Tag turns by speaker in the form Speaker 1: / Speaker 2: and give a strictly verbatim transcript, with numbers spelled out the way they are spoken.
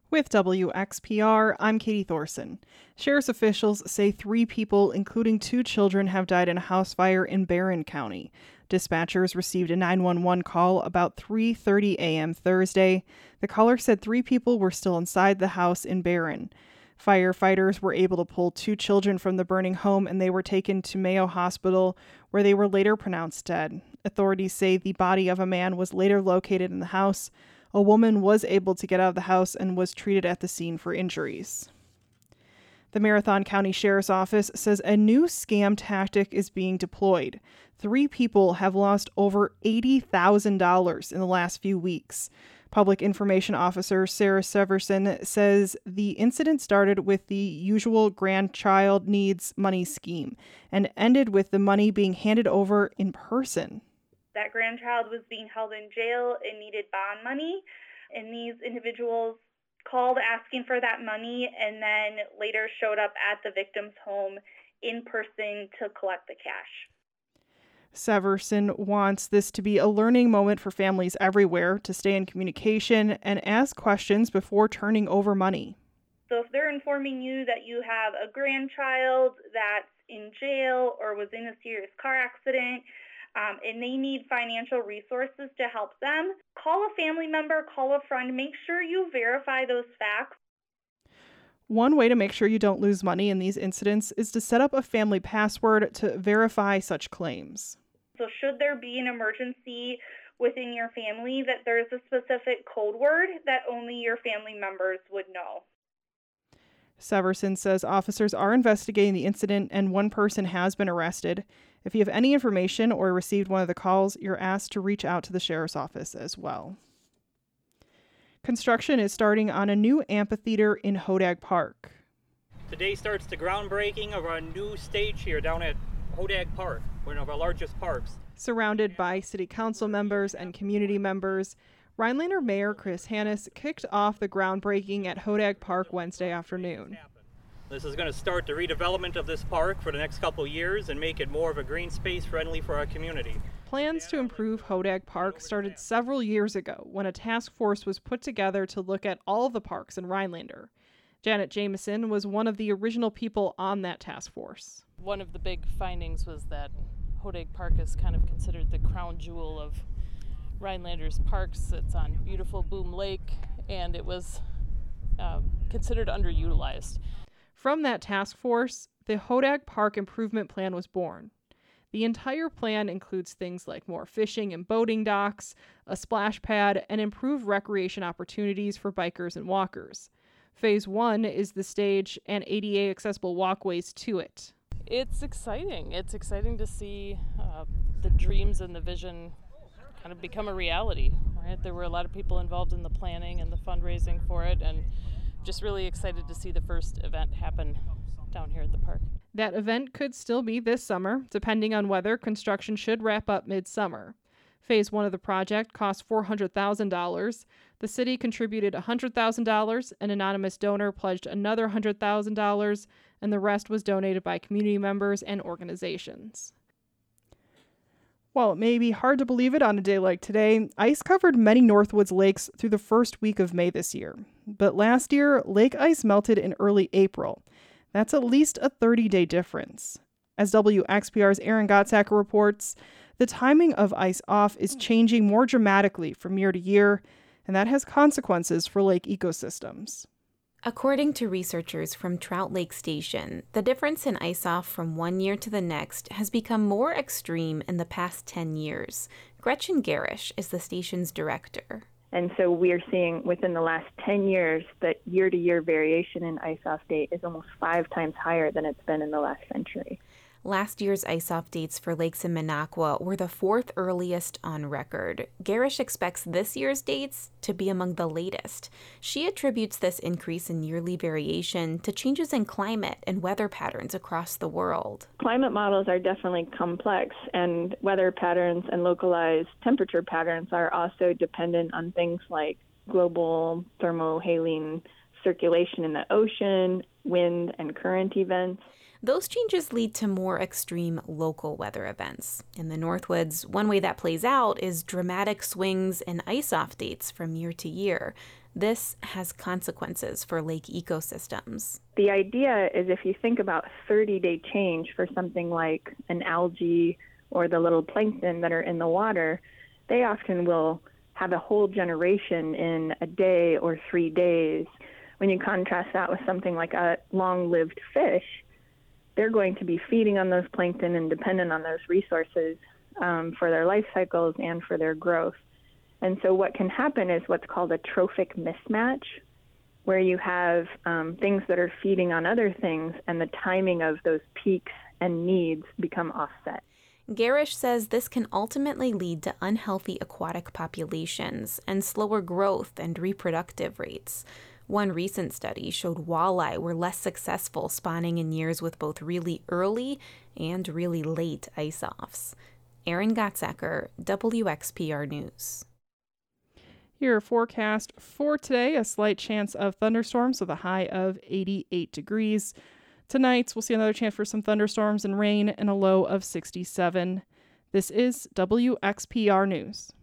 Speaker 1: With W X P R, I'm Katie Thorson. Sheriff's officials say three people, including two children, have died in a house fire in Barron County. Dispatchers received a nine one one call about three thirty a.m. Thursday. The caller said three people were still inside the house in Barron. Firefighters were able to pull two children from the burning home, and they were taken to Mayo Hospital, where they were later pronounced dead. Authorities say the body of a man was later located in the house. A woman was able to get out of the house and was treated at the scene for injuries. The Marathon County Sheriff's Office says a new scam tactic is being deployed. Three people have lost over eighty thousand dollars in the last few weeks. Public Information Officer Sarah Severson says the incident started with the usual grandchild needs money scheme and ended with the money being handed over in person.
Speaker 2: That grandchild was being held in jail and needed bond money, and these individuals called asking for that money and then later showed up at the victim's home in person to collect the cash.
Speaker 1: Severson wants this to be a learning moment for families everywhere to stay in communication and ask questions before turning over money.
Speaker 2: So if they're informing you that you have a grandchild that's in jail or was in a serious car accident, Um, and they need financial resources to help them, call a family member, call a friend, make sure you verify those facts.
Speaker 1: One way to make sure you don't lose money in these incidents is to set up a family password to verify such claims.
Speaker 2: So should there be an emergency within your family, that there's a specific code word that only your family members would know.
Speaker 1: Severson says officers are investigating the incident and one person has been arrested. If you have any information or received one of the calls, you're asked to reach out to the sheriff's office as well. Construction is starting on a new amphitheater in Hodag Park.
Speaker 3: Today starts the groundbreaking of our new stage here down at Hodag Park, one of our largest parks.
Speaker 1: Surrounded by city council members and community members, Rhinelander Mayor Chris Hannes kicked off the groundbreaking at Hodag Park Wednesday afternoon.
Speaker 3: This is going to start the redevelopment of this park for the next couple of years and make it more of a green space friendly for our community.
Speaker 1: Plans to improve Hodag Park started several years ago when a task force was put together to look at all of the parks in Rhinelander. Janet Jameson was one of the original people on that task force.
Speaker 4: One of the big findings was that Hodag Park is kind of considered the crown jewel of Rhinelander's parks. It's on beautiful Boom Lake, and it was uh, considered underutilized.
Speaker 1: From that task force, the Hodag Park Improvement Plan was born. The entire plan includes things like more fishing and boating docks, a splash pad, and improved recreation opportunities for bikers and walkers. Phase one is the stage and A D A-accessible walkways to it.
Speaker 4: It's exciting. It's exciting to see uh, the dreams and the vision kind of become a reality, right? There were a lot of people involved in the planning and the fundraising for it, and just really excited to see the first event happen down here at the park.
Speaker 1: That event could still be this summer. Depending on weather, construction should wrap up midsummer. Phase one of the project cost four hundred thousand dollars. The city contributed one hundred thousand dollars, an anonymous donor pledged another one hundred thousand dollars, and the rest was donated by community members and organizations. While it may be hard to believe it on a day like today, ice covered many Northwoods lakes through the first week of May this year. But last year, lake ice melted in early April. That's at least a thirty-day difference. As W X P R's Aaron Gottsacker reports, the timing of ice off is changing more dramatically from year to year, and that has consequences for lake ecosystems.
Speaker 5: According to researchers from Trout Lake Station, the difference in ice off from one year to the next has become more extreme in the past ten years. Gretchen Garish is the station's director.
Speaker 6: And so we're seeing within the last ten years that year-to-year variation in ice off date is almost five times higher than it's been in the last century.
Speaker 5: Last year's ice-off dates for lakes in Minocqua were the fourth earliest on record. Garish expects this year's dates to be among the latest. She attributes this increase in yearly variation to changes in climate and weather patterns across the world.
Speaker 6: Climate models are definitely complex, and weather patterns and localized temperature patterns are also dependent on things like global thermohaline circulation in the ocean, wind and current events.
Speaker 5: Those changes lead to more extreme local weather events. In the Northwoods, one way that plays out is dramatic swings in ice-off dates from year to year. This has consequences for lake ecosystems.
Speaker 6: The idea is if you think about thirty-day change for something like an algae or the little plankton that are in the water, they often will have a whole generation in a day or three days. When you contrast that with something like a long-lived fish, they're going to be feeding on those plankton and dependent on those resources um, for their life cycles and for their growth. And so what can happen is what's called a trophic mismatch, where you have um, things that are feeding on other things and the timing of those peaks and needs become offset.
Speaker 5: Garish says this can ultimately lead to unhealthy aquatic populations and slower growth and reproductive rates. One recent study showed walleye were less successful spawning in years with both really early and really late ice-offs. Erin Gottsacker, W X P R News.
Speaker 1: Your forecast for today, a slight chance of thunderstorms with a high of eighty-eight degrees. Tonight, we'll see another chance for some thunderstorms and rain and a low of sixty-seven. This is W X P R News.